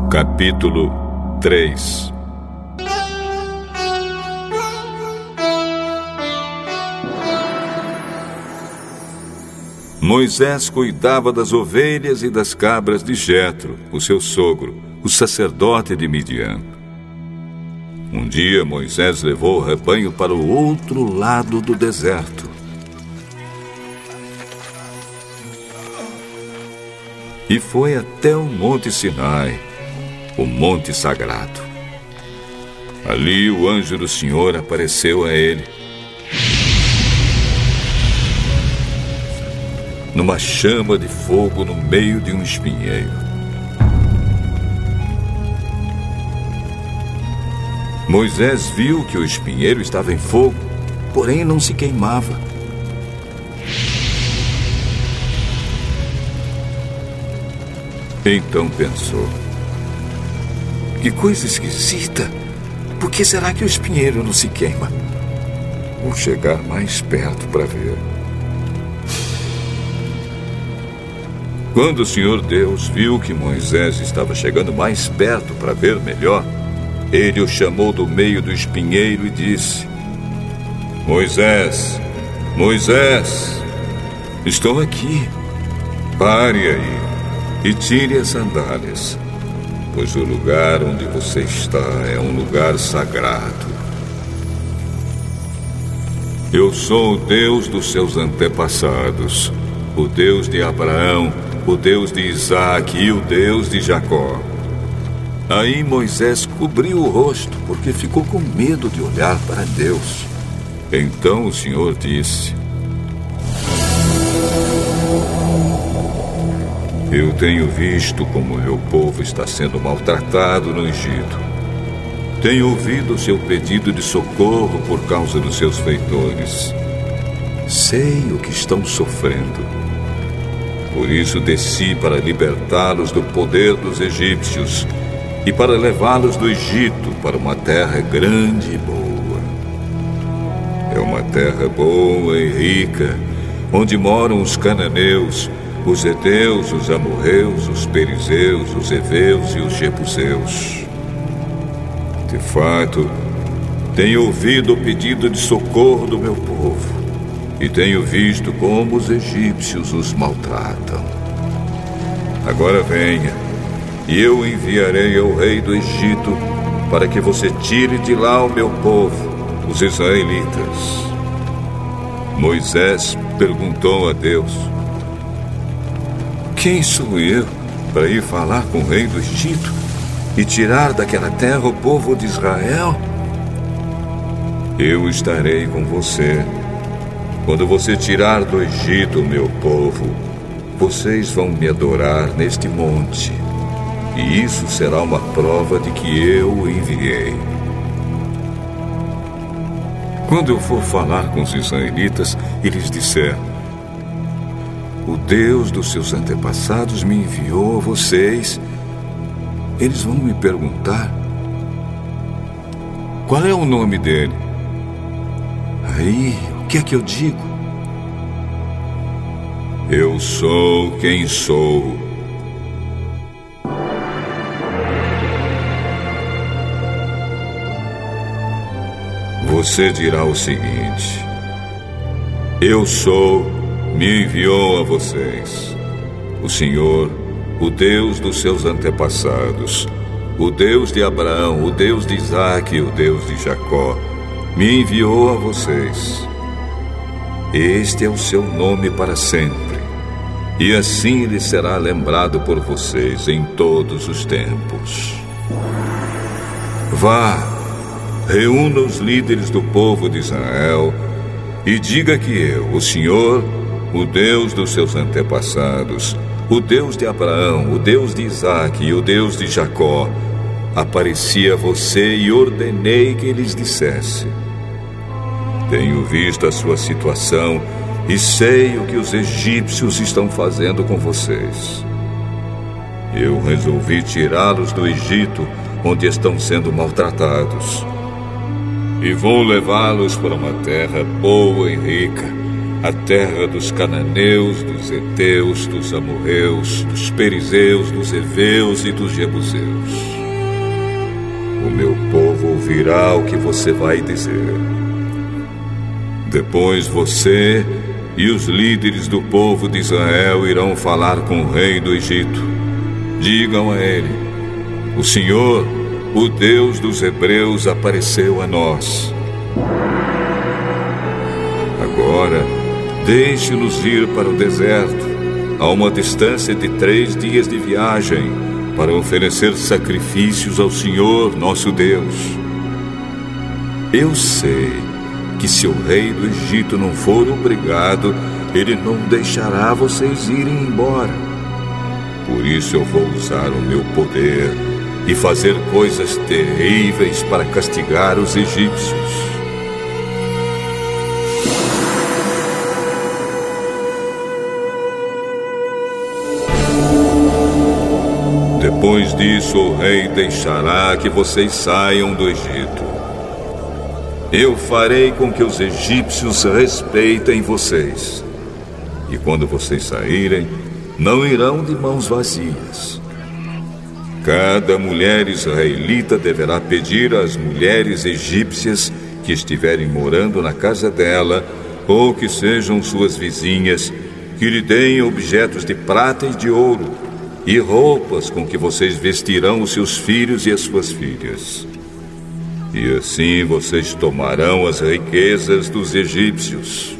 Capítulo 3. Moisés cuidava das ovelhas e das cabras de Jetro, o seu sogro, o sacerdote de Midian. Um dia Moisés levou o rebanho para o outro lado do deserto. E foi até o Monte Sinai, o Monte Sagrado. Ali o anjo do Senhor apareceu a ele, numa chama de fogo no meio de um espinheiro. Moisés viu que o espinheiro estava em fogo, porém não se queimava. Então pensou: que coisa esquisita! Por que será que o espinheiro não se queima? Vou chegar mais perto para ver. Quando o Senhor Deus viu que Moisés estava chegando mais perto para ver melhor, ele o chamou do meio do espinheiro e disse: Moisés, Moisés, estou aqui. Pare aí e tire as sandálias, pois o lugar onde você está é um lugar sagrado. Eu sou o Deus dos seus antepassados, o Deus de Abraão, o Deus de Isaac e o Deus de Jacó. Aí Moisés cobriu o rosto, porque ficou com medo de olhar para Deus. Então o Senhor disse: eu tenho visto como o meu povo está sendo maltratado no Egito. Tenho ouvido o seu pedido de socorro por causa dos seus feitores. Sei o que estão sofrendo. Por isso desci para libertá-los do poder dos egípcios e para levá-los do Egito para uma terra grande e boa. É uma terra boa e rica, onde moram os cananeus, os heteus, os amorreus, os perizeus, os heveus e os jebuseus. De fato, tenho ouvido o pedido de socorro do meu povo e tenho visto como os egípcios os maltratam. Agora venha, e eu enviarei ao rei do Egito para que você tire de lá o meu povo, os israelitas. Moisés perguntou a Deus: quem sou eu para ir falar com o rei do Egito e tirar daquela terra o povo de Israel? Eu estarei com você. Quando você tirar do Egito o meu povo, vocês vão me adorar neste monte, e isso será uma prova de que eu o enviei. Quando eu for falar com os israelitas, eles disseram: o Deus dos seus antepassados me enviou a vocês. Eles vão me perguntar: qual é o nome dele? Aí, o que é que eu digo? Eu sou quem sou. Você dirá o seguinte: eu sou, me enviou a vocês. O Senhor, o Deus dos seus antepassados, o Deus de Abraão, o Deus de Isaac e o Deus de Jacó, me enviou a vocês. Este é o seu nome para sempre, e assim ele será lembrado por vocês em todos os tempos. Vá, reúna os líderes do povo de Israel e diga que eu, o Senhor, o Deus dos seus antepassados, o Deus de Abraão, o Deus de Isaac e o Deus de Jacó, apareci a você e ordenei que lhes dissesse: tenho visto a sua situação e sei o que os egípcios estão fazendo com vocês. Eu resolvi tirá-los do Egito, onde estão sendo maltratados, e vou levá-los para uma terra boa e rica, a terra dos cananeus, dos heteus, dos amorreus, dos perizeus, dos heveus e dos jebuseus. O meu povo ouvirá o que você vai dizer. Depois você e os líderes do povo de Israel irão falar com o rei do Egito. Digam a ele: o Senhor, o Deus dos hebreus, apareceu a nós. Agora, deixe-nos ir para o deserto, a uma distância de 3 dias de viagem, para oferecer sacrifícios ao Senhor, nosso Deus. Eu sei que se o rei do Egito não for obrigado, ele não deixará vocês irem embora. Por isso eu vou usar o meu poder e fazer coisas terríveis para castigar os egípcios. Depois disso, o rei deixará que vocês saiam do Egito. Eu farei com que os egípcios respeitem vocês. E quando vocês saírem, não irão de mãos vazias. Cada mulher israelita deverá pedir às mulheres egípcias que estiverem morando na casa dela, ou que sejam suas vizinhas, que lhe deem objetos de prata e de ouro, e roupas com que vocês vestirão os seus filhos e as suas filhas. E assim vocês tomarão as riquezas dos egípcios.